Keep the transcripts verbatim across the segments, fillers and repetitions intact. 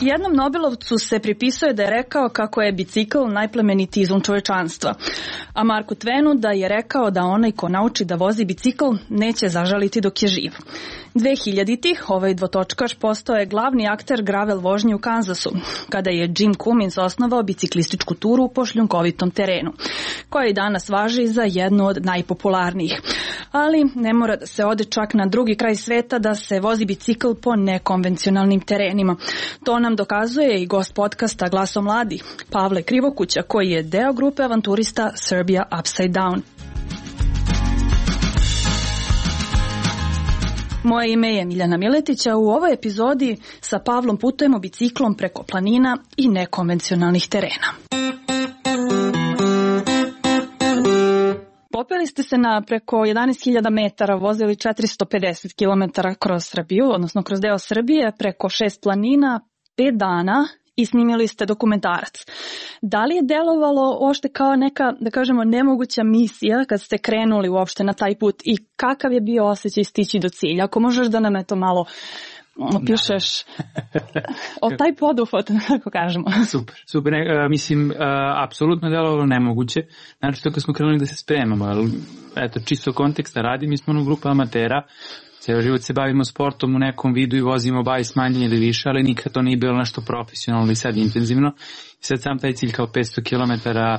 Jednom Nobelovcu se pripisuje da je rekao kako je bicikl najplemenitiji izum čovečanstva, a Marku Twenu da je rekao da onaj ko nauči da vozi bicikl neće zažaliti dok je živ. dve hiljaditih ovaj dvotočkaš postao je glavni akter gravel vožnje u Kansasu, kada je Jim Cummins osnovao biciklističku turu po šljunkovitom terenu, koja i danas važi za jednu od najpopularnijih. Ali ne mora da se ode čak na drugi kraj sveta da se vozi bicikl po nekonvencionalnim terenima. To nam dokazuje i gost podcasta Glaso mladih, Pavle Krivokuća, koji je deo grupe avanturista Serbia Upside Down. Moje ime je Miljana Miletića. U ovoj epizodi sa Pavlom putujemo biciklom preko planina i nekonvencionalnih terena. Popeli ste se na preko jedanaest hiljada metara, vozili četiristo pedeset kilometara kroz Srbiju, odnosno kroz deo Srbije, preko šest planina, pet dana i snimili ste dokumentarac. Da li je delovalo uopšte kao neka, da kažemo, nemoguća misija kad ste krenuli uopšte na taj put i kakav je bio osjećaj stići do cilja? Ako možeš da nam eto malo opišeš o taj poduhvat, kako kažemo. Super, super. Ne, mislim, uh, apsolutno delovalo nemoguće. Znači, to kad smo krenuli da se spremamo, ali eto, čisto konteksta radi, mi smo ono grupa amatera, ceo život se bavimo sportom u nekom vidu i vozimo bajs manje ili više, ali nikad to nije bilo nešto profesionalno i sad intenzivno. I sad sam taj cilj kao petsto kilometara,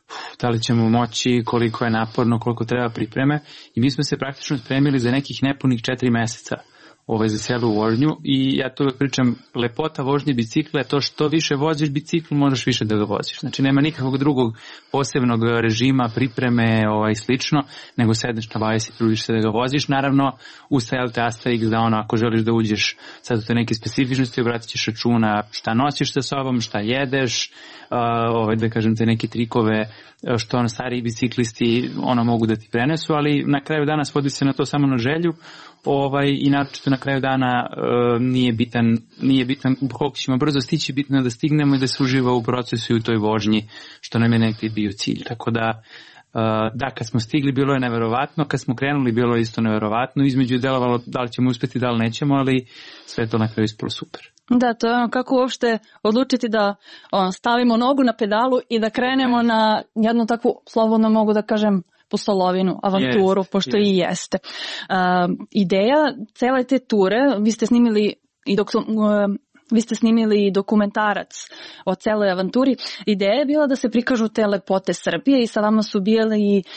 da li ćemo moći, koliko je naporno, koliko treba pripreme. I mi smo se praktično spremili za nekih nepunih četiri meseca ovaj, za celu vožnju i ja to pričam, lepota vožnje bicikla je to što više voziš bicikl, možeš više da ga voziš. Znači nema nikakvog drugog posebnog režima, pripreme, ovaj, slično, nego sedneš na bajs i trudiš se da ga voziš. Naravno, ustajali Asterix da ono, ako želiš da uđeš sad u te neke specifičnosti, obratit ćeš računa šta nosiš sa sobom, šta jedeš, uh, ovaj, da kažem te neke trikove što ono stariji biciklisti ono mogu da ti prenesu, ali na kraju dana svodi se na to samo na želju. Ovaj, i naročito na kraju dana uh, nije bitan, nije bitan koliko ćemo brzo stići, bitno je da stignemo i da se uživa u procesu i u toj vožnji, što nam je nekaj bio cilj. Tako da, uh, da, kad smo stigli bilo je neverovatno, kad smo krenuli bilo je isto neverovatno, između je delovalo da li ćemo uspeti, da li nećemo, ali sve to na kraju ispalo super. Da, to je ono kako uopšte odlučiti da on, stavimo nogu na pedalu i da krenemo na jednu takvu, slobodno mogu da kažem, pustolovinu, avanturu, yes, pošto yes. i jeste. Uh, ideja cele te ture, vi ste snimili i dok uh, vi ste snimili dokumentarac o celoj avanturi. Ideja je bila da se prikažu te lepote Srbije i sa vama su bili uh,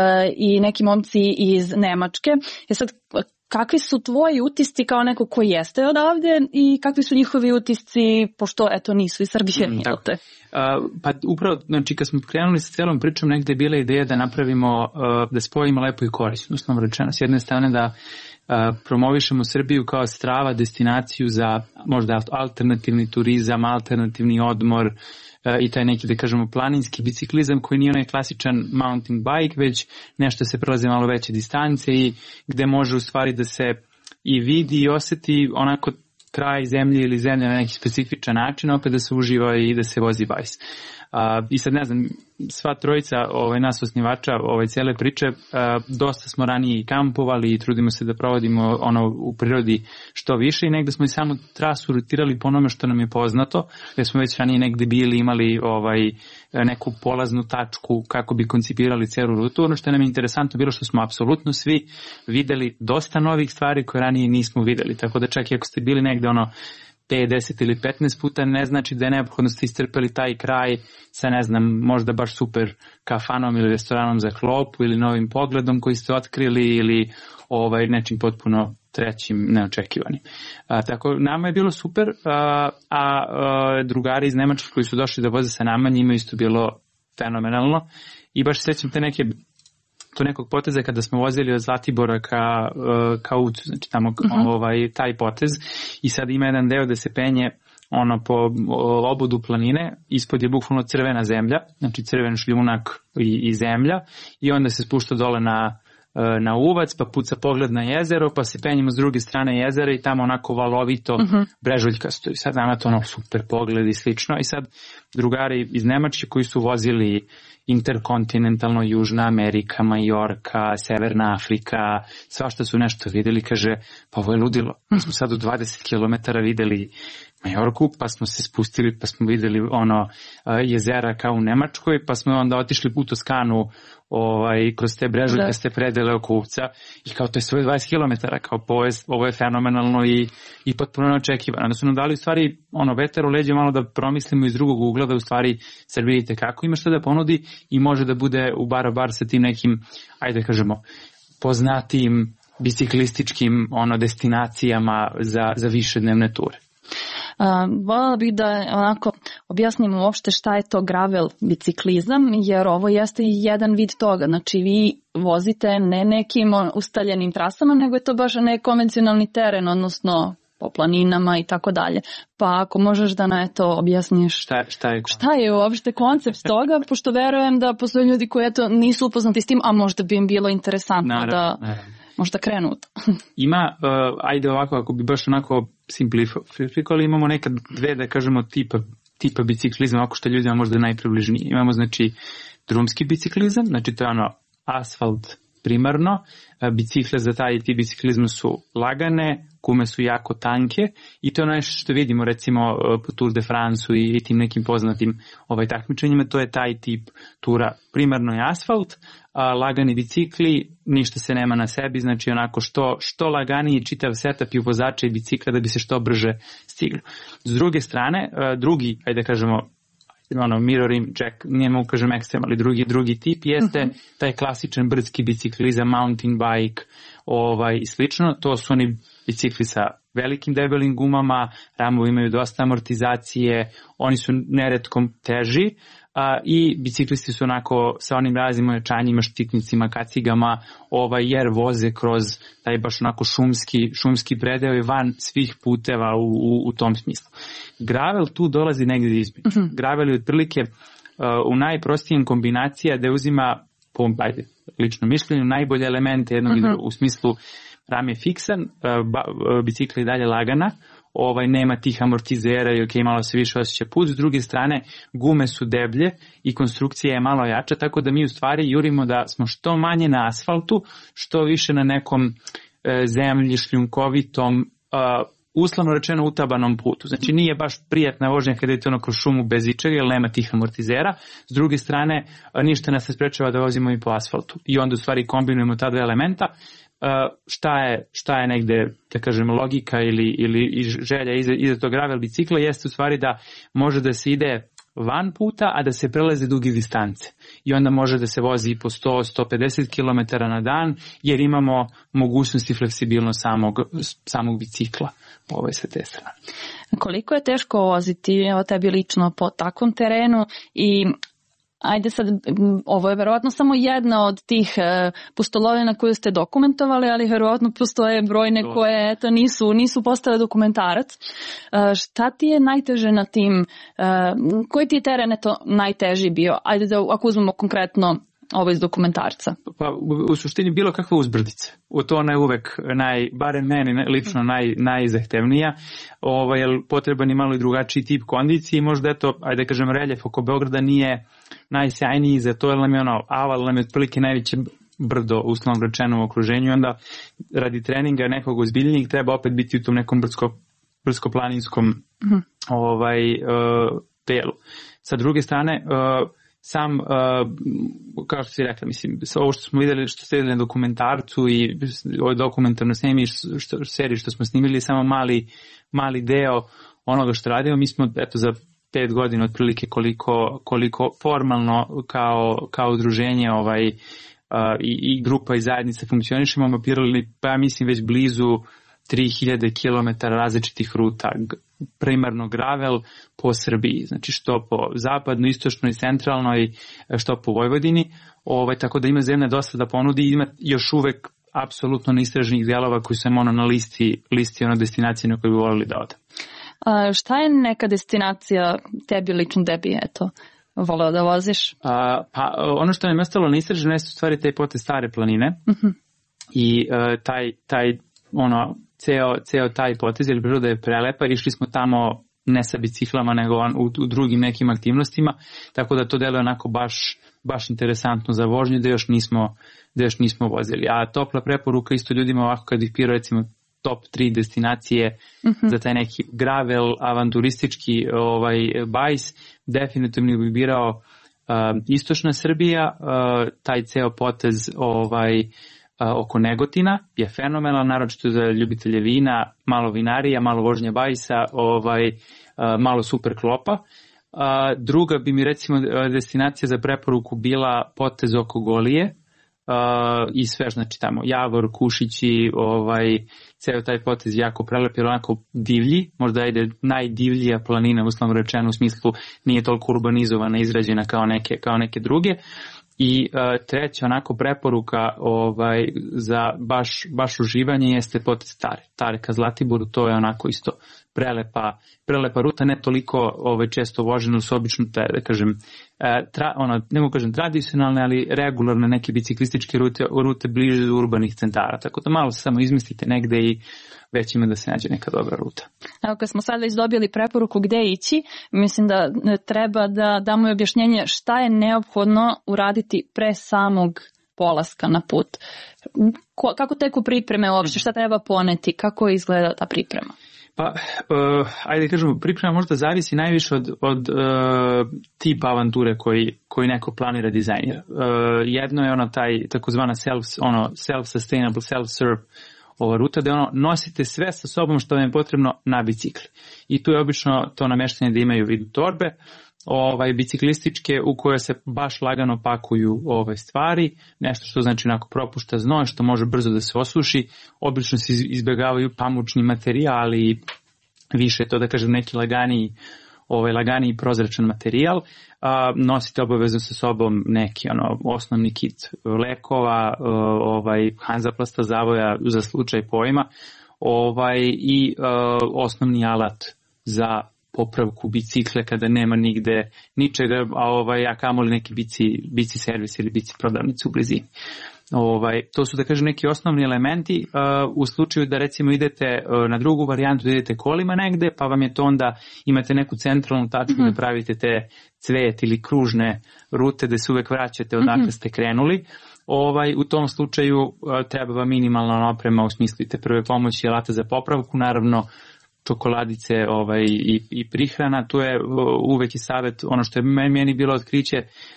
i neki momci iz Nemačke. E sad, kakvi su tvoji utisci kao neko koji jeste odavde i kakvi su njihovi utisci, pošto eto nisu iz Srbije? Mm, tako. Uh, pa upravo, znači kad smo krenuli sa celom pričom, negde je bila ideja da napravimo, uh, da spojimo lepo i korisno, uslovno rečeno. S jedne strane da uh, promovišemo Srbiju kao strava destinaciju za možda alternativni turizam, alternativni odmor, i taj neki, da kažemo, planinski biciklizam koji nije onaj klasičan mountain bike, već nešto se prelazi malo veće distance i gde može u stvari da se i vidi i oseti onako kraj zemlje ili zemlje na neki specifičan način, opet da se uživa i da se vozi bajs. Uh, I sad ne znam, sva trojica ovaj, nas osnivača ovaj, cijele priče, uh, dosta smo ranije i kampovali i trudimo se da provodimo ono u prirodi što više i negde smo i samu trasu rutirali po onome što nam je poznato, jer smo već ranije negde bili, imali ovaj, neku polaznu tačku kako bi koncipirali celu rutu. Ono što nam je interesantno bilo što smo apsolutno svi videli dosta novih stvari koje ranije nismo videli, tako da čak i ako ste bili negde ono pet, deset ili petnaest puta, ne znači da je neophodno ste istrpeli taj kraj sa, ne znam, možda baš super kafanom ili restoranom za klopu ili novim pogledom koji ste otkrili ili ovaj, nečim potpuno trećim, neočekivanim. A, tako, nama je bilo super, a, a, a drugari iz Nemačke koji su došli da voze sa nama, njima isto bilo fenomenalno i baš sećam te neke to nekog poteza kada smo vozili od Zlatibora ka, ka Ucu, znači tamo uh-huh. ovaj, taj potez i sad ima jedan deo da se penje ono po obodu planine, ispod je bukvalno crvena zemlja, znači crven šljunak i, i zemlja i onda se spušta dole na na uvac, pa puca pogled na jezero, pa se penjemo s druge strane jezera i tamo onako valovito uh-huh. brežuljkasto i sad nama to ono super pogled i slično i sad drugari iz Nemačke koji su vozili interkontinentalno, Južna Amerika, Majorka, Severna Afrika, svašta su nešto videli, kaže, pa ovo je ludilo. Mi smo sad u dvadeset kilometara videli Majorku, pa smo se spustili, pa smo videli ono jezera kao u Nemačkoj, pa smo onda otišli u Toskanu ovaj, kroz te brežuljkaste predele oko Uvca i kao to je svoje dvadeset kilometara, kao povest, ovo je fenomenalno i, i potpuno neočekivano. Onda su nam dali u stvari ono vetar u leđe malo da promislimo iz drugog ugla da u stvari sad vidite kako ima što da ponudi i može da bude u bar bar sa tim nekim, ajde kažemo, poznatijim biciklističkim ono destinacijama za, za više dnevne ture. Uh, voljela bih da onako objasnim uopšte šta je to gravel biciklizam, jer ovo jeste jedan vid toga. Znači vi vozite ne nekim ustaljenim trasama, nego je to baš nekonvencionalni teren, odnosno po planinama i tako dalje. Pa ako možeš da na to objasniš šta, šta, je, šta je uopšte koncept toga, pošto verujem da postoje ljudi koji eto nisu upoznati s tim, a možda bi im bilo interesantno naravno, da naravno. možda krenu u to. Ima, uh, ajde ovako, ako bi baš onako simplifikovali, imamo nekad dve, da kažemo, tipa, tipa biciklizma, ako što ljudima možda najpribližniji. Imamo, znači, drumski biciklizam, znači to je ono asfalt primarno, bicikle za taj tip biciklizma su lagane, gume su jako tanke i to je nešto što vidimo recimo po Tour de France i tim nekim poznatim ovaj takmičenjima, to je taj tip tura. Primarno je asfalt, a lagani bicikli, ništa se nema na sebi, znači onako što, što laganiji čitav setup i vozača i bicikla da bi se što brže stiglo. S druge strane, drugi, ajde da kažemo, ono, mirroring jack, nije mogu kažem ekstrem, ali drugi, drugi tip jeste uh-huh. taj klasičan brdski biciklizam, mountain bike ovaj, i slično. To su oni bicikli sa velikim debelim gumama, ramovi imaju dosta amortizacije, oni su neretko teži a, i biciklisti su onako sa onim raznim ojačanjima, štiknicima, kacigama, ovaj, jer voze kroz taj baš onako šumski, šumski predeo i van svih puteva u, u, u tom smislu. Gravel tu dolazi negdje između. Uh-huh. Gravel je otprilike uh, u najprostijem kombinacija da uzima, po ajde, lično mišljenju, najbolje elemente jednog uh-huh. u smislu ram je fiksan, uh, ba, uh, bicikla je dalje lagana, ovaj, nema tih amortizera i ok, malo se više osjeća put. S druge strane, gume su deblje i konstrukcija je malo jača, tako da mi u stvari jurimo da smo što manje na asfaltu, što više na nekom uh, zemlji šljunkovitom, uh, uslovno rečeno utabanom putu. Znači nije baš prijatna vožnja kada idete ono kroz šumu bez ičega, jer nema tih amortizera. S druge strane, ništa nas ne sprečava da vozimo i po asfaltu. I onda u stvari kombinujemo ta dva elementa. Šta je, šta je negde, da kažem, logika ili, ili želja iza, iza tog gravel bicikla jeste u stvari da može da se ide van puta, a da se prelaze duge distance. I onda može da se vozi i po sto do sto pedeset kilometara na dan, jer imamo mogućnost i fleksibilnost samog, samog bicikla. Ovo je sa te strane. Koliko je teško voziti evo tebi lično po takvom terenu i ajde sad, ovo je verovatno samo jedna od tih e, pustolovina koju ste dokumentovali, ali verovatno postoje brojne koje eto, nisu, nisu postale dokumentarac. E, šta ti je najteže na tim, e, koji ti je teren eto, najteži bio? Ajde da ako uzmemo konkretno ovo iz dokumentarca. Pa u, u suštini bilo kakva uzbrdica. U to ona je uvek, naj, barem meni lično naj, najzahtevnija, ovaj, jer potreban je malo i drugačiji tip kondicije i možda eto, ajde kažem, reljef oko Beograda nije najsjajniji za to, jer nam je ono, Aval nam je otprilike najveće brdo uslovno rečeno u okruženju i onda radi treninga nekog ozbiljnijeg treba opet biti u tom nekom brdsko, brdsko-planinskom mm-hmm. ovaj, uh, delu. Sa druge strane, uh, sam, uh, kao što si rekla, mislim, ovo što smo vidjeli, što ste vidjeli na dokumentarcu i ovoj dokumentarnoj snimi, što, seriji što smo snimili, samo mali, mali deo onoga što radimo. Mi smo, eto, za pet godina otprilike koliko, koliko formalno kao, kao udruženje ovaj, uh, i, i grupa i zajednica funkcionišemo, mapirali, pa ja mislim, već blizu tri hiljade kilometara različitih ruta, primarno gravel po Srbiji, znači što po zapadnoj, istočnoj, centralnoj, što po Vojvodini, ovaj, tako da ima zemlja dosta da ponudi, ima još uvek apsolutno neistraženih delova koji su ono na listi, listi ono destinacije na koje bi volili da ode. A šta je neka destinacija tebi, lično tebi, eto, voleo da voziš? A, pa ono što nam je ostalo neistraženo jeste u stvari taj potez Stare planine uh-huh. i uh, taj, taj ono, ceo, ceo taj potez, jer priroda je prelepa, išli smo tamo ne sa biciklama, nego u, u drugim nekim aktivnostima, tako da to deluje onako baš, baš interesantno za vožnju da još nismo, da još nismo vozili. A topla preporuka isto ljudima ovako kad ih pira recimo top tri destinacije uh-huh. za taj neki gravel, avanturistički ovaj, bajs, definitivno bi birao uh, istočna Srbija, uh, taj ceo potez ovaj, uh, oko Negotina je fenomenal, naročito za ljubitelje vina, malo vinarija, malo vožnja bajsa, ovaj, uh, malo super klopa. Uh, druga bi mi recimo destinacija za preporuku bila potez oko Golije, Uh, i sve, znači tamo Javor, Kušići, ovaj, ceo taj potez jako prelep, jer onako divlji, možda ide najdivljija planina, uslovno rečeno, u smislu nije toliko urbanizovana, izrađena kao neke, kao neke druge. I uh, treća onako preporuka ovaj, za baš, baš uživanje jeste potez Tare. Tare ka Zlatiboru, to je onako isto prelepa, prelepa ruta, ne toliko ovaj, često vožena, su obično, te, da kažem, tra, ono, ne mogu kažem tradicionalne, ali regularne neke biciklističke rute, rute bliže do urbanih centara, tako da malo se samo izmestite negde i već ima da se nađe neka dobra ruta. Evo, kad smo sad već dobili preporuku gde ići, mislim da treba da damo objašnjenje šta je neophodno uraditi pre samog polaska na put. Ko, kako teku pripreme uopšte, šta treba poneti, kako izgleda ta priprema? Pa, uh, ajde kažemo, priprema možda zavisi najviše od, od uh, tipa avanture koji, koji neko planira dizajnira. Uh, jedno je ono taj takozvana self, ono, self-sustainable, self-serve ova ruta, da ono, nosite sve sa sobom što vam je potrebno na bicikli. I tu je obično to nameštanje da imaju vidu torbe, ovaj, biciklističke u koje se baš lagano pakuju ove stvari, nešto što znači onako propušta znoj, što može brzo da se osuši, obično se izbjegavaju pamučni materijali, više to da kažem neki laganiji, ovaj, laganiji prozračan materijal, a, nosite obavezno sa sobom neki ono, osnovni kit lekova, ovaj, Hanzaplasta zavoja za slučaj pojma, ovaj, i a, osnovni alat za popravku bicikle kada nema nigde ničega, a ovaj, a kamoli neki bici, bici servis ili bici prodavnicu u blizini. Ovaj, to su da kažem neki osnovni elementi uh, u slučaju da recimo idete uh, na drugu varijantu, da idete kolima negde, pa vam je to onda, imate neku centralnu tačku mm-hmm. da pravite te cvet ili kružne rute da se uvek vraćate odakle mm-hmm. ste krenuli. Ovaj, u tom slučaju uh, treba vam minimalna oprema u smislu te prve pomoći, alata za popravku, naravno čokoladice ovaj, i, i prihrana. Tu je uh, uvek i savjet, ono što je meni bilo otkriće,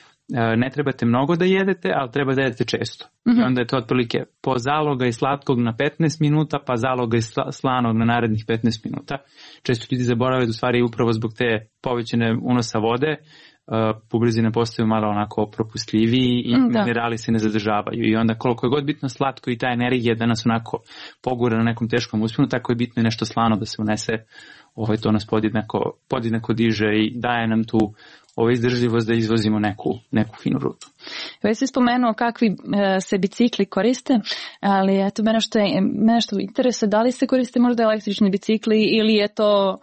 ne trebate mnogo da jedete, ali treba da jedete često. Mm-hmm. I onda je to otprilike po zaloga i slatkog na petnaest minuta, pa zaloga i slanog na narednih petnaest minuta. Često ljudi zaboravaju da u stvari upravo zbog te povećane unosa vode, uh, bubrezi postaju malo onako propustljiviji i mm, minerali se ne zadržavaju. I onda koliko je god bitno slatko i ta energija da nas onako pogura na nekom teškom usponu, tako je bitno i nešto slano da se unese. Ovaj, to nas podjednako, podjednako diže i daje nam tu ovo izdržljivost da izvozimo neku, neku finu rutu. Već si spomenuo kakvi e, se bicikli koriste, ali eto mene što, je, mene što interesuje, da li se koriste možda električni bicikli ili je to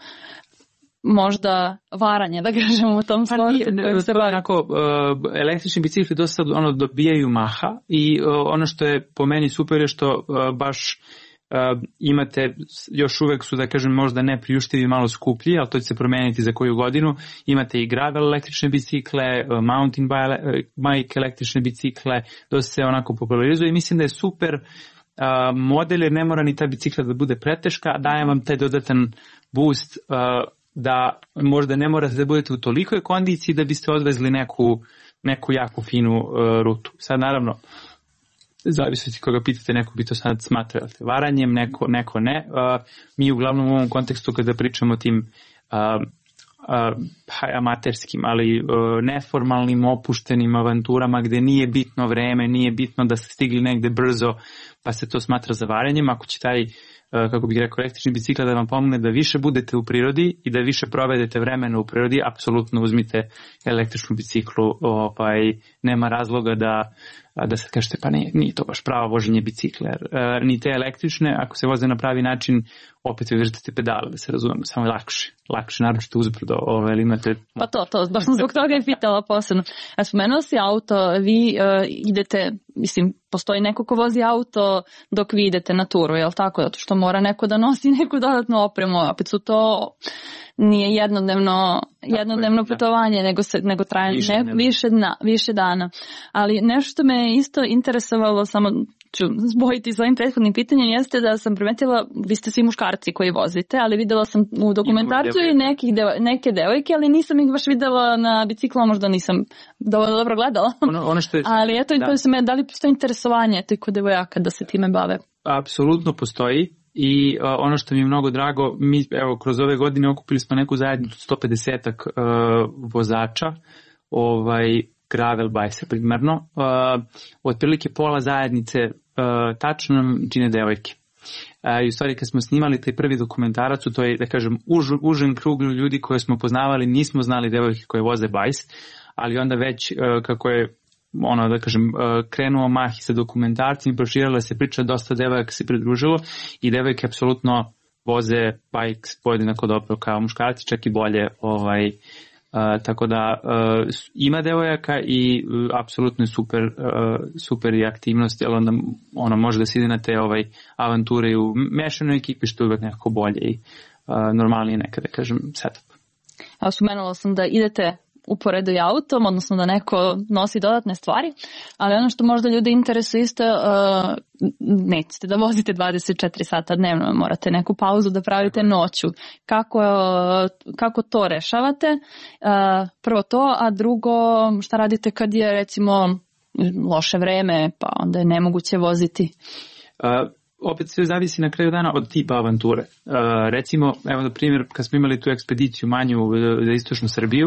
možda varanje, da kažemo u tom sportu. Se onako, uh, električni bicikli dosta ono, dobijaju maha i uh, ono što je po meni super je što uh, baš Uh, imate, još uvek su da kažem možda ne priuštivi, malo skuplji, ali to će se promeniti za koju godinu. Imate i gravel električne bicikle, uh, mountain bike električne bicikle, dosta se onako popularizuje i mislim da je super uh, model jer ne mora ni ta bicikla da bude preteška, daje vam taj dodatan boost uh, da možda ne morate da budete u tolikoj kondiciji da biste odvezli neku, neku jako finu uh, rutu. Sad naravno zavisiti koga pitate, neko bi to sad smatrao varanjem, neko, neko ne. Uh, mi uglavnom u ovom kontekstu kada pričamo o tim uh, uh, amaterskim, ali uh, neformalnim, opuštenim avanturama gde nije bitno vreme, nije bitno da ste stigli negde brzo, pa se to smatra za varanjem. Ako će taj, uh, kako bih rekao, električni bicikl da vam pomogne da više budete u prirodi i da više provedete vremena u prirodi, apsolutno uzmite električnu biciklu, ovaj, nema razloga da da se kažete pa nije, nije to baš pravo voženje bicikla. E, ni te električne, ako se voze na pravi način, opet vi vrtite pedale, da se razumemo, samo je lakše. Lakše, naročito uzbrdo. Ove, imate... Pa to, to, baš sam zbog toga je pitala posebno. A spomenuo si auto, vi uh, idete, mislim, postoji neko ko vozi auto dok vi idete na turu, je li tako? Zato što mora neko da nosi neku dodatnu opremu, opet su to nije jednodnevno, jednodnevno putovanje, nego, se, nego traje više, ne, više, dna, više dana. Ali nešto me je isto interesovalo, samo ću zbojiti s ovim prethodnim pitanjem, jeste da sam primetila, vi ste svi muškarci koji vozite, ali videla sam u dokumentarcu i nekih deo, neke devojke, ali nisam ih baš videla na biciklu, možda nisam dovoljno dobro gledala. Ono, ono što je, ali eto, da. Se me, da li postoji interesovanje te kod devojaka da se time bave? Apsolutno postoji. I uh, ono što mi je mnogo drago, mi evo kroz ove godine okupili smo neku zajednicu sto pedesetak uh, vozača, ovaj gravel bajsa primarno, uh, otprilike pola zajednice uh, tačno nam čine devojke. Uh, I u stvari kad smo snimali taj prvi dokumentarac, to je da kažem už, užen krug ljudi koje smo poznavali, nismo znali devojke koje voze bajs, ali onda već uh, kako je ono da kažem krenuo mah sa dokumentarcima, proširila se priča, dosta devojaka se pridružilo i devojke apsolutno voze bajk podjednako dobro kao muškarci, čak i bolje, ovaj, uh, tako da uh, ima devojaka i uh, apsolutno je super, uh, super i aktivnost, jer onda ono može da se ide na te ovaj, avanture i u mešanoj ekipi, što je uvek nekako bolje i uh, normalnije nekada, kažem, setup. Ja spomenula sam da idete uporedo i autom, odnosno da neko nosi dodatne stvari, ali ono što možda ljude interesuje isto, uh, nećete da vozite dvadeset četiri sata dnevno, morate neku pauzu da pravite noću. Kako, uh, kako to rešavate? Uh, prvo to, a drugo, šta radite kad je recimo loše vreme, pa onda je nemoguće voziti? Uh, opet sve zavisi na kraju dana od tipa avanture. Uh, recimo, evo na primjer, kad smo imali tu ekspediciju manju za istočnu Srbiju,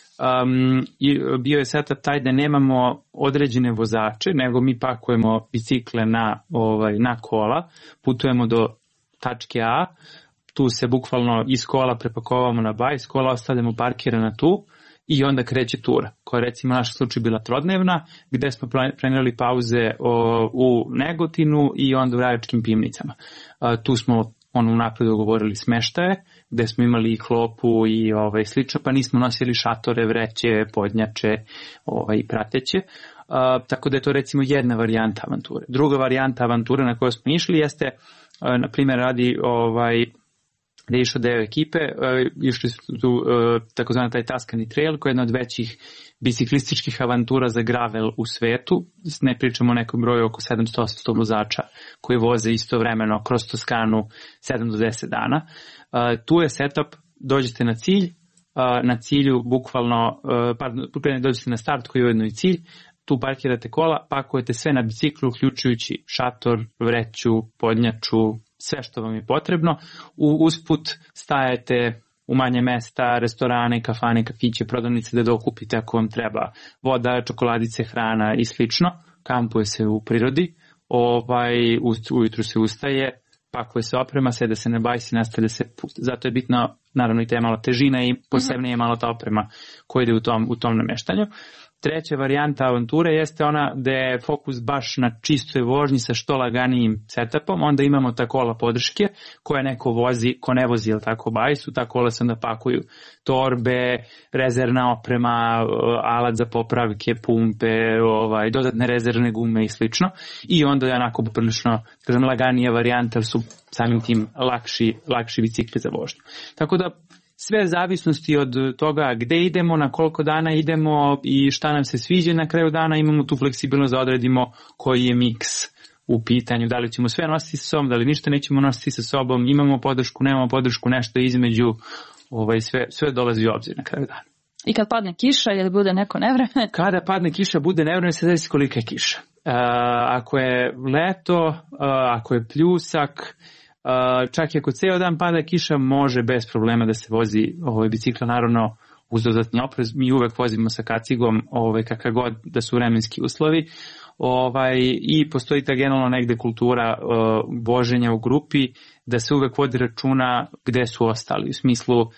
Um, i bio je setup taj da nemamo određene vozače, nego mi pakujemo bicikle na, ovaj, na kola, putujemo do tačke A, tu se bukvalno iz kola prepakovamo na bajs, kola ostavljamo parkirana tu i onda kreće tura, koja je recimo naš slučaj bila trodnevna, gde smo planirali pauze o, u Negotinu i onda u Rajačkim Pivnicama. Uh, tu smo ono unapred dogovorili smeštaje, gde smo imali i klopu i ovaj, slično, pa nismo nosili šatore, vreće, podnjače ovaj, i prateće. Uh, tako da je to recimo jedna varijanta avanture. Druga varijanta avanture na kojoj smo išli jeste, uh, na primjer, radi ovaj, gde je išao deo ekipe, uh, išli su tu uh, takozvani taj Tuscany Trail, koja je jedna od većih biciklističkih avantura za gravel u svetu. Ne pričamo o nekom broju oko sedamsto osamsto vozača koji voze istovremeno kroz Toskanu sedam do deset dana. Uh, tu je setup, dođete na cilj, uh, na cilju bukvalno, uh, pardon, dođete na start koji je ujedno i cilj, tu parkirate kola, pakujete sve na biciklu, uključujući šator, vreću, podnjaču, sve što vam je potrebno. U, usput stajete u manje mesta, restorane, kafane, kafiće, prodavnice da dokupite ako vam treba voda, čokoladice, hrana i slično. Kampuje se u prirodi, ovaj, ujutru se ustaje, pakuje se oprema, sede se na bajs i nastavlja se put. Zato je bitno, naravno, i te malo težina i posebno je malo ta oprema koja ide u tom, u tom nameštanju. Treća varijanta avanture jeste ona gde je fokus baš na čistoj vožnji sa što laganijim setupom, onda imamo ta kola podrške koje neko vozi, ko ne vozi, ili tako, bajsu, ta kola se onda pakuju torbe, rezervna oprema, alat za popravke, pumpe, ovaj, dodatne rezervne gume i slično. I onda je onako prilično, kažem, laganija varijanta, su samim tim lakši, lakši bicikli za vožnju. Tako da sve zavisnosti od toga gde idemo, na koliko dana idemo i šta nam se sviđa, na kraju dana imamo tu fleksibilnost da odredimo koji je miks u pitanju, da li ćemo sve nositi sa sobom, da li ništa nećemo nositi sa sobom, imamo podršku, nemamo podršku, nešto između, ovaj, sve, sve dolazi u obzir na kraju dana. I kad padne kiša ili bude neko nevreme? Kada padne kiša, bude nevreme, se zavisi kolika je kiša. Uh, ako je leto, uh, ako je pljusak, Uh, čak i ako ceo dan pada kiša, može bez problema da se vozi ovaj, bicikla, naravno uz dodatni oprez. Mi uvek vozimo sa kacigom, ovaj, kakav god da su vremenski uslovi, ovaj, i postoji ta generalno negde kultura uh, voženja u grupi, da se uvek vodi računa gde su ostali, u smislu uh,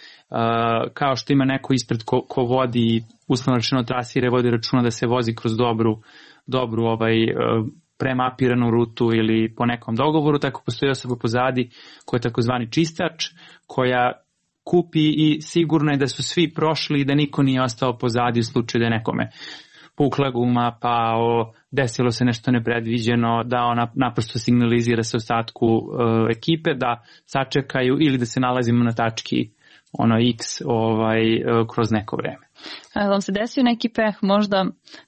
kao što ima neko ispred ko, ko vodi uslovno rečeno trasire, vodi računa da se vozi kroz dobru, dobru ovaj, uh, premapiranu rutu ili po nekom dogovoru, tako postoji osoba pozadi koja je takozvani čistač, koja kupi i sigurno je da su svi prošli i da niko nije ostao pozadi u slučaju da je nekome pukla guma, pa o, desilo se nešto nepredviđeno, da ona naprosto signalizira se ostatku e, ekipe, da sačekaju ili da se nalazimo na tački ono X ovaj, kroz neko vreme. A vam se desio neki peh možda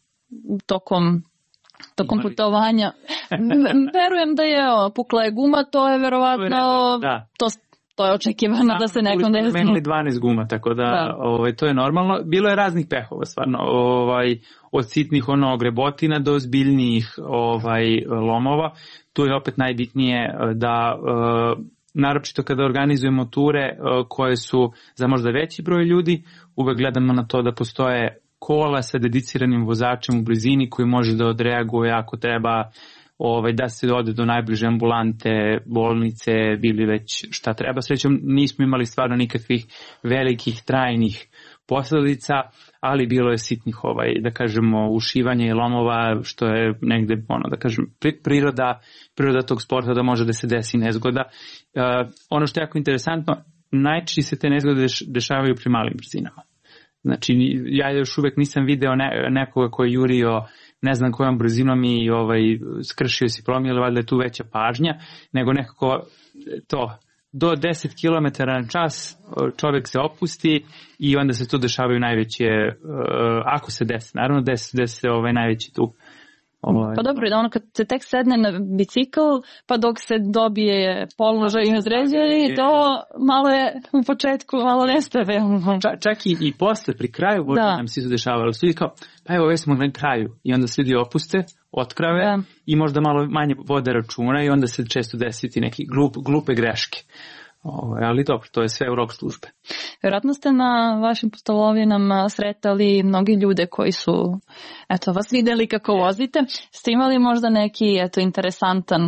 tokom tokom putovanja? Verujem da je o, pukla je guma, to je verovatno da. to To je očekivano da, da se nekom desi. Menili dvanaest guma, tako da, da. Ovaj, to je normalno. Bilo je raznih pehova, stvarno. Ovaj, od sitnih ono grebotina do zbiljnijih ovaj, lomova. Tu je opet najbitnije da, uh, naročito kada organizujemo ture uh, koje su za možda veći broj ljudi, uvek gledamo na to da postoje kola sa dediciranim vozačem u blizini koji može da odreaguje ako treba Ovaj, da se ode do najbliže ambulante, bolnice, bili već šta treba. Srećom nismo imali stvarno nikakvih velikih, trajnih posledica, ali bilo je sitnih, ovaj, da kažemo, ušivanja i lomova, što je negde, ono, da kažem, priroda, priroda tog sporta da može da se desi nezgoda. Uh, ono što je jako interesantno, najčešće se te nezgode deš, dešavaju pri malim brzinama. Znači, ja još uvek nisam video ne, nekoga koji je jurio ne znam kojom brzinom i ovaj, skršio si promil, valjda je tu veća pažnja, nego nekako to, do deset kilometara na čas čovjek se opusti i onda se tu dešavaju najveće, uh, ako se desi, naravno desi, desi se ovaj, najveći tu. Ovaj. Pa dobro, da ono kad se tek sedne na bicikl, pa dok se dobije položaj i određuje, to malo je u početku, malo nestave. Ča, čak i, i posle, pri kraju vožnje nam se to dešavalo. Svi kao, pa evo, već smo na kraju. I onda se ljudi opuste, otkrave da. I možda malo manje vode računa i onda se često desiti neke glup, glupe greške. Ovo, ali dobro, to je sve u rok službe. Vjerojatno ste na vašim pustolovima sretali mnogi ljude koji su eto, vas videli kako vozite. Ste imali možda neki eto, interesantan,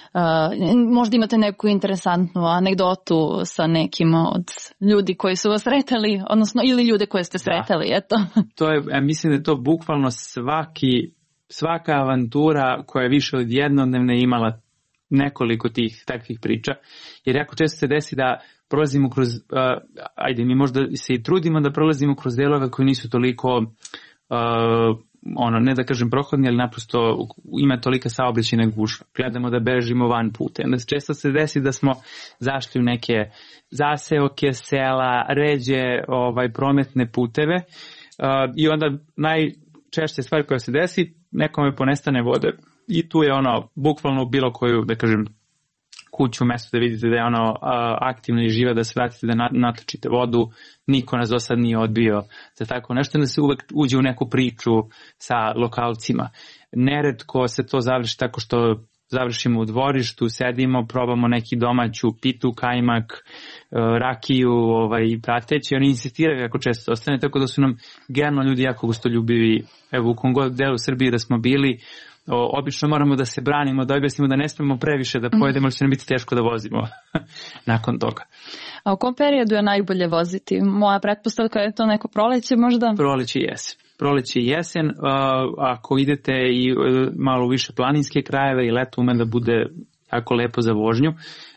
uh, možda imate neku interesantnu anegdotu sa nekim od ljudi koji su vas sretali, odnosno ili ljude koje ste sretali, da. Eto. To je, ja mislim da je to bukvalno svaki, svaka avantura koja je više od jednodnevne imala nekoliko tih takvih priča, jer jako često se desi da prolazimo kroz, uh, ajde mi možda se i trudimo da prolazimo kroz delove koji nisu toliko, uh, ono, ne da kažem prohodni, ali naprosto ima tolika saobraćajna gužva. Gledamo da bežimo van puta. Onda često se desi da smo zašli u neke zaseoke, sela, ređe, ovaj, prometne puteve uh, i onda najčešće stvar koja se desi, nekome ponestane vode. I tu je ono, bukvalno bilo koju, da kažem, kuću, mesto da vidite da je ono aktivno i živa, da se vratite da natočite vodu, niko nas do sad nije odbio za tako nešto, da se uvek uđe u neku priču sa lokalcima. Neretko se to završi tako što završimo u dvorištu, sedimo, probamo neki domaću pitu, kajmak, rakiju, ovaj, prateći, oni insistiraju jako često ostane, tako da su nam generalno ljudi jako gostoljubivi, evo u kom god delu Srbije da smo bili, O, obično moramo da se branimo, da objasnimo da ne smemo previše da pojedemo, ali će nam biti teško da vozimo nakon toga. A u kom periodu je najbolje voziti? Moja pretpostavka je to neko proleće možda? Proleće i jesen. Proleće i jesen, uh, ako idete i uh, malo više planinske krajeve i leto ume da bude jako lepo za vožnju, uh,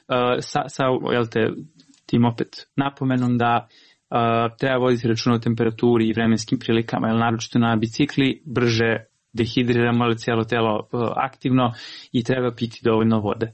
sa, sa jel te, tim opet napomenom da uh, treba voditi računa o temperaturi i vremenskim prilikama, jer naročito na bicikli brže dehidriramo, ali cijelo telo uh, aktivno i treba piti dovoljno vode.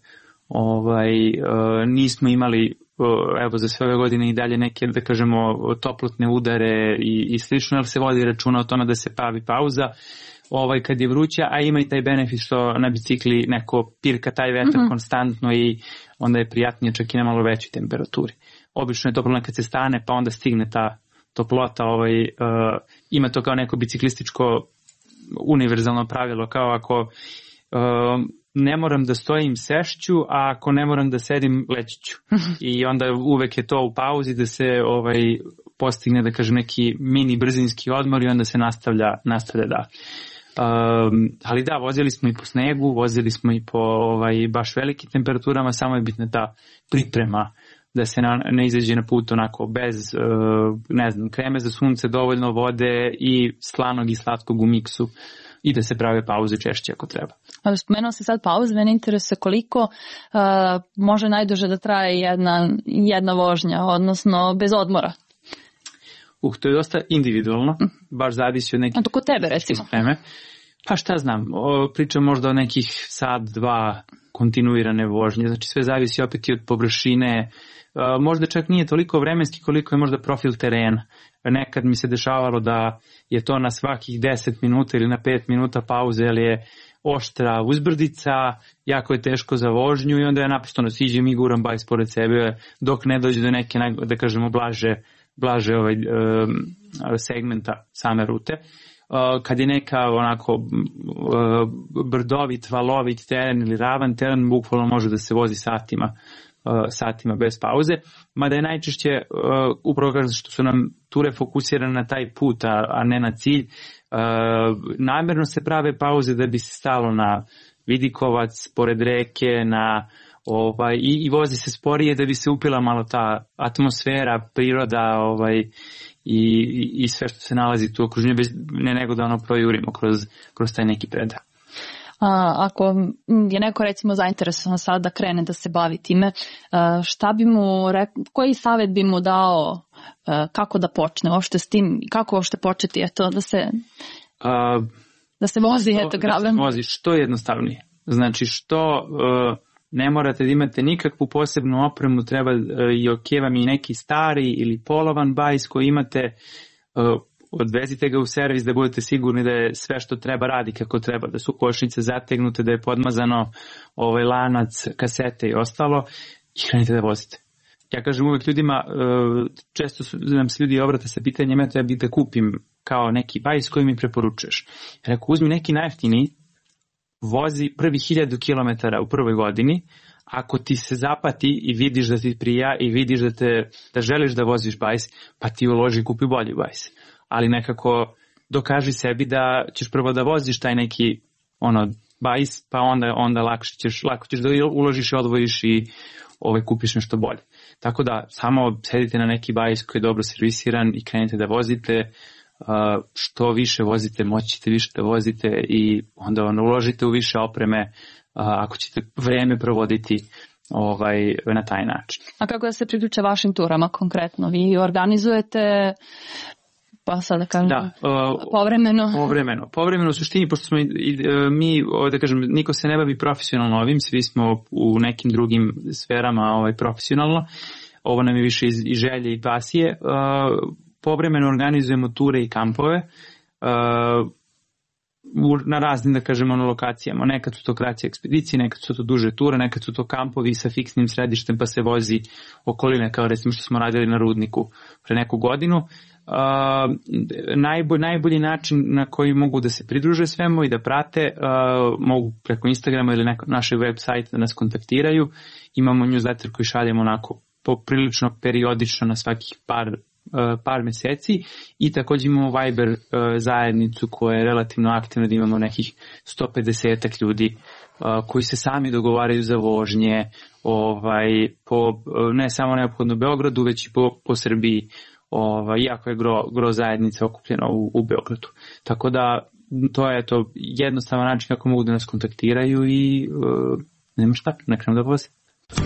Ovaj, uh, nismo imali, uh, evo za sve ove godine i dalje neke, da kažemo, toplotne udare i, i slično, ali se vodi računa o tome da se pravi pauza ovaj, kad je vruća, a ima i taj benefit što na bicikli neko pirka taj vetar mm-hmm. konstantno i onda je prijatnije čak i na malo većoj temperaturi. Obično je to problem kad se stane, pa onda stigne ta toplota, ovaj, uh, ima to kao neko biciklističko univerzalno pravilo, kao ako uh, ne moram da stojim, sešću, a ako ne moram da sedim, leći ću. I onda uvek je to u pauzi da se ovaj, postigne, da kažem, neki mini brzinski odmor i onda se nastavlja, nastavlja da. Um, ali da, vozili smo i po snegu, vozili smo i po ovaj, baš velikim temperaturama, samo je bitna ta priprema da se na, ne izađe na put onako bez, uh, ne znam, kreme za sunce, dovoljno vode i slanog i slatkog u miksu i da se prave pauze češće ako treba. Ali spomenuo se sad pauze, mene interesuje koliko uh, može najduže da traje jedna, jedna vožnja, odnosno bez odmora. Uh, to je dosta individualno, baš zavisi od nekih... A to kod tebe recimo? Spreme. Pa šta znam, o, pričam možda o nekih sat, dva kontinuirane vožnje, znači sve zavisi opet i od površine, možda čak nije toliko vremenski koliko je možda profil terena. Nekad mi se dešavalo da je to na svakih deset minuta ili na pet minuta pauze, jer je oštra uzbrdica, jako je teško za vožnju i onda ja naprosto siđem i guram bajs pored sebe dok ne dođe do neke, da kažemo, blaže, blaže ovaj, um, segmenta same rute. Uh, kad je neka onako uh, brdovit, valovit teren ili ravan teren, bukvalno može da se vozi satima, uh, satima bez pauze, mada je najčešće uh, upravo kao što su nam ture fokusirane na taj put, a, a ne na cilj. Uh, namjerno se prave pauze da bi se stalo na vidikovac, pored reke, na ovaj, i, i vozi se sporije da bi se upila malo ta atmosfera, priroda, ovaj, I, i sve što se nalazi tu u okruženju, ne nego da ono projurimo kroz, kroz taj neki predah. A, ako je neko recimo zainteresovan sad da krene da se bavi time, šta bi mu rekao, koji savjet bi mu dao, kako da počne uopšte s tim, kako uopšte početi eto, da se A, da se vozi eto gravel? Da se vozi što jednostavnije. Znači što ne morate da imate nikakvu posebnu opremu, treba i ok vam i neki stari ili polovan bajs koji imate, odvezite ga u servis da budete sigurni da je sve što treba radi kako treba, da su kočnice zategnute, da je podmazano ovaj lanac, kasete i ostalo i krenite da vozite. Ja kažem uvek ljudima, često nam se ljudi obrate sa pitanjem, eto ja bih da kupim kao neki bajs koji mi preporučuješ. Ja rekao, uzmi neki najjeftiniji, vozi prvi hiljadu kilometara u prvoj godini, ako ti se zapati i vidiš da ti prija i vidiš da, te, da želiš da voziš bajs, pa ti uloži i kupi bolji bajs. Ali nekako dokaži sebi da ćeš prvo da voziš taj neki ono, bajs, pa onda, onda lakše ćeš, lako ćeš da uložiš i odvojiš i ovaj, kupiš nešto bolje. Tako da samo sedite na neki bajs koji je dobro servisiran i krenite da vozite. Uh, što više vozite, moći ćete više da vozite i onda ono, uložite u više opreme uh, ako ćete vreme provoditi ovaj, na taj način. A kako da se priključe vašim turama konkretno? Vi organizujete, pa sad da kažem, da, uh, povremeno? Povremeno. Povremeno u suštini, pošto smo i, mi, da kažem, niko se ne bavi profesionalno ovim, svi smo u nekim drugim sferama ovaj, profesionalno. Ovo nam je više iz, iz želje i pasije. Uh, Povremeno organizujemo ture i kampove uh, na raznim, da kažemo, lokacijama. Nekad su to kraće ekspedicije, nekad su to duže ture, nekad su to kampovi sa fiksnim središtem pa se vozi okoline, kao recimo što smo radili na Rudniku pre neku godinu. Uh, najbolj, najbolji način na koji mogu da se pridruže svemu i da prate, uh, mogu preko Instagrama ili neko, našeg web sajta da nas kontaktiraju. Imamo newsletter koji šaljemo onako poprilično periodično na svakih par par meseci i također imamo Viber uh, zajednicu koja je relativno aktivna, da imamo nekih sto pedeset ljudi uh, koji se sami dogovaraju za vožnje ovaj, po, uh, ne samo neophodno Beogradu, već i po, po Srbiji. Ovaj, jako je gro, gro zajednica okupljena u, u Beogradu. Tako da to je to jednostavan način kako mogu da nas kontaktiraju i uh, nema šta, ne krenu da vozi.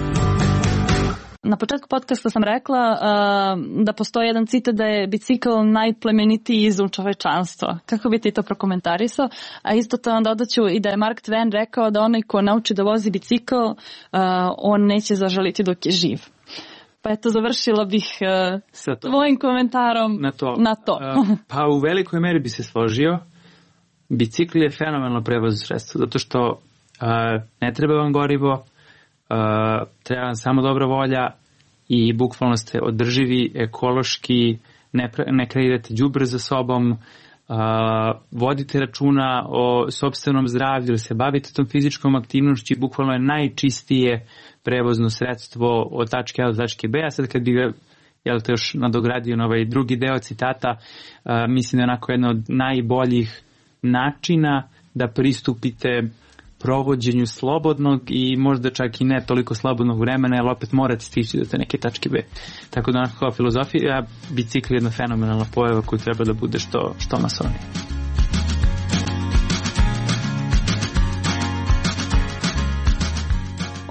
Na početku podcasta sam rekla uh, da postoji jedan citat da je bicikl najplemenitiji izum čovečanstva. Kako bi ti to prokomentarisao? A isto to onda dodaću i da je Mark Twain rekao da onaj ko nauči da vozi bicikl, uh, on neće zažaliti dok je živ. Pa eto, završila bih uh, tvojim komentarom na to. Na to. uh, pa u velikoj meri bi se složio. Bicikl je fenomenalno prevozno sredstvo, zato što uh, ne treba vam gorivo, Uh, treba vam samo dobra volja i bukvalno ste održivi, ekološki, ne, ne kreirate đubre za sobom, uh, vodite računa o sopstvenom zdravlju, se bavite tom fizičkom aktivnošću, bukvalno je najčistije prevozno sredstvo od tačke A do tačke B. A sad kad bi ga jel te još nadogradio na ovaj drugi deo citata, uh, mislim da je onako jedno od najboljih načina da pristupite provođenju slobodnog i možda čak i ne toliko slobodnog vremena, jer opet morate stići do te neke tačke B. Tako da onako kao filozofija, bicikl je jedna fenomenalna pojava koju treba da bude što, što masovnije.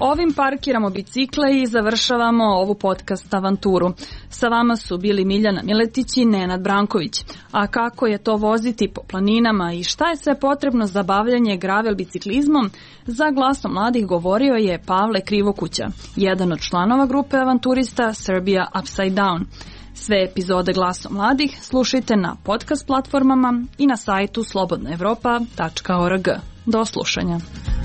Ovim parkiramo bicikle i završavamo ovu podcast avanturu. Sa vama su bili Miljana Miletić i Nenad Branković. A kako je to voziti po planinama i šta je sve potrebno za bavljanje gravel biciklizmom, za Glasom mladih govorio je Pavle Krivokuća, jedan od članova grupe avanturista Serbia Upside Down. Sve epizode Glasom mladih slušajte na podcast platformama i na sajtu slobodna evropa tačka org. Do slušanja.